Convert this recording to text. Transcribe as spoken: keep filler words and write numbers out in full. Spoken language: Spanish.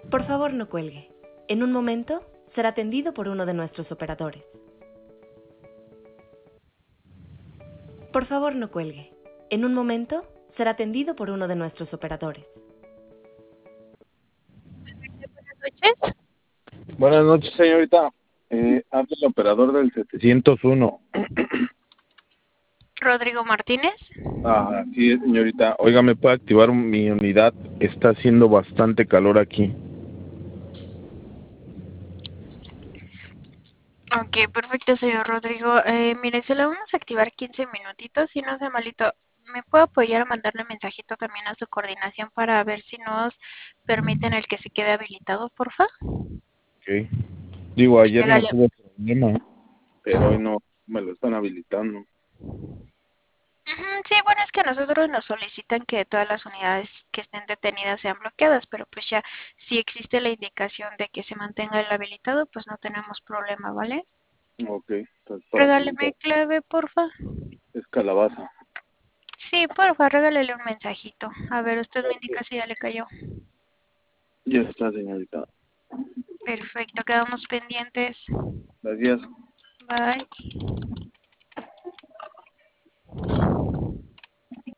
Por favor, no cuelgue. En un momento será atendido por uno de nuestros operadores. Por favor, no cuelgue. En un momento será atendido por uno de nuestros operadores. Buenas noches. Buenas noches, señorita. Eh, habla el operador del setecientos uno. Rodrigo Martínez. Ah, sí, señorita. Oiga, ¿me puede activar mi unidad? Está haciendo bastante calor aquí. Ok, perfecto, señor Rodrigo. Eh, mire, se lo vamos a activar quince minutitos, si no sea malito. ¿Me puede apoyar a mandarle mensajito también a su coordinación para ver si nos permiten el que se quede habilitado, porfa? Ok. Digo, ayer no Regale. tuve problema, pero hoy no me lo están habilitando. Ujú, sí, bueno, es que a nosotros nos solicitan que todas las unidades que estén detenidas sean bloqueadas, pero pues ya, si existe la indicación de que se mantenga el habilitado, pues no tenemos problema, ¿vale? Ok, entonces para Regáleme preguntar. clave, porfa. Es calabaza. Sí, porfa, regálele un mensajito. A ver, usted me Ok. indica si ya le cayó. Ya está, señorita. Perfecto, quedamos pendientes. Gracias. Bye.